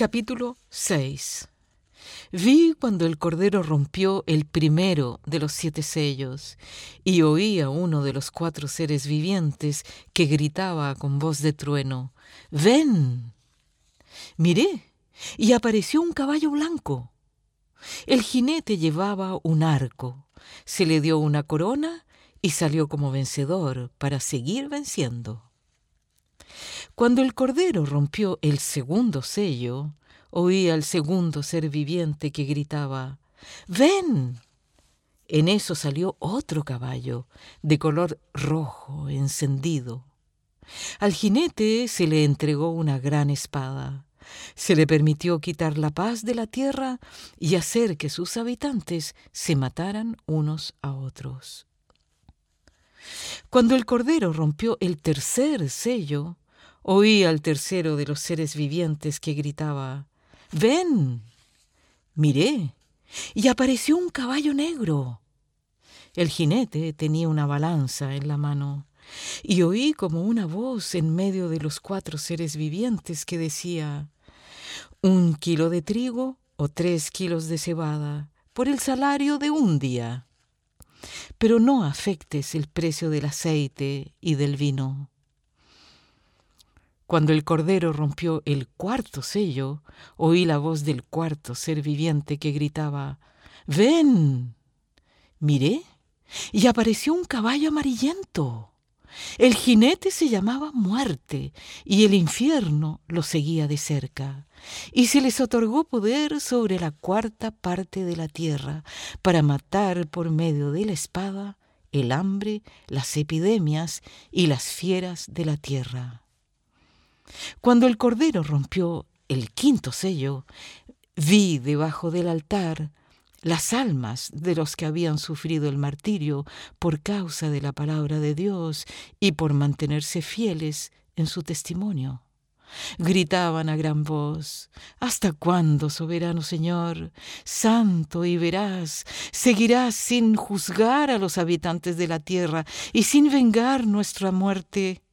Capítulo 6. Vi cuando el Cordero rompió el primero de los 7 sellos, y oí a uno de los 4 seres vivientes que gritaba con voz de trueno: «¡Ven!». Miré, y apareció un caballo blanco. El jinete llevaba un arco, se le dio una corona y salió como vencedor para seguir venciendo. Cuando el Cordero rompió el segundo sello, oí al segundo ser viviente que gritaba: «¡Ven!». En eso salió otro caballo, de color rojo encendido. Al jinete se le entregó una gran espada. Se le permitió quitar la paz de la tierra y hacer que sus habitantes se mataran unos a otros. Cuando el Cordero rompió el tercer sello, oí al tercero de los seres vivientes que gritaba: «¡Ven!». Miré, y apareció un caballo negro. El jinete tenía una balanza en la mano, y oí como una voz en medio de los 4 seres vivientes que decía: «1 kilo de trigo o 3 kilos de cebada, por el salario de un día. Pero no afectes el precio del aceite y del vino». Cuando el Cordero rompió el cuarto sello, oí la voz del cuarto ser viviente que gritaba: «¡Ven!». Miré, y apareció un caballo amarillento. El jinete se llamaba Muerte, y el infierno lo seguía de cerca. Y se les otorgó poder sobre la 4ª parte de la tierra, para matar por medio de la espada el hambre, las epidemias y las fieras de la tierra. Cuando el Cordero rompió el 5.º sello, vi debajo del altar las almas de los que habían sufrido el martirio por causa de la palabra de Dios y por mantenerse fieles en su testimonio. Gritaban a gran voz: «¿Hasta cuándo, soberano Señor, santo y veraz, seguirás sin juzgar a los habitantes de la tierra y sin vengar nuestra muerte?».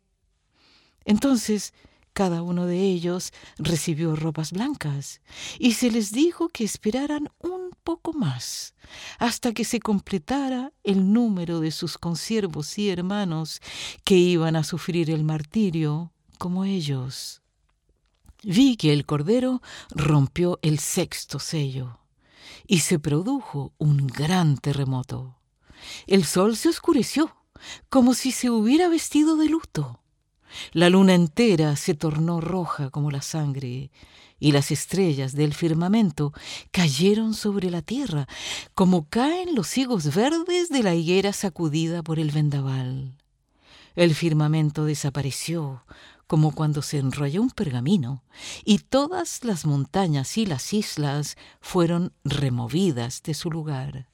Entonces cada uno de ellos recibió ropas blancas, y se les dijo que esperaran un poco más, hasta que se completara el número de sus consiervos y hermanos que iban a sufrir el martirio como ellos. Vi que el Cordero rompió el 6.º sello, y se produjo un gran terremoto. El sol se oscureció, como si se hubiera vestido de luto. La luna entera se tornó roja como la sangre, y las estrellas del firmamento cayeron sobre la tierra, como caen los higos verdes de la higuera sacudida por el vendaval. El firmamento desapareció, como cuando se enrolla un pergamino, y todas las montañas y las islas fueron removidas de su lugar.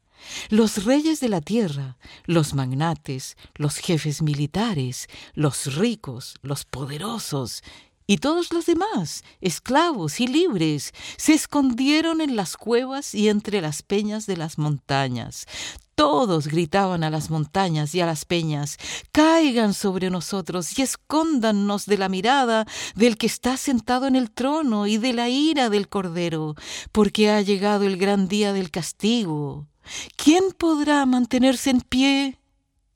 Los reyes de la tierra, los magnates, los jefes militares, los ricos, los poderosos y todos los demás, esclavos y libres, se escondieron en las cuevas y entre las peñas de las montañas. Todos gritaban a las montañas y a las peñas: «Caigan sobre nosotros y escóndannos de la mirada del que está sentado en el trono y de la ira del Cordero, porque ha llegado el gran día del castigo. ¿Quién podrá mantenerse en pie?».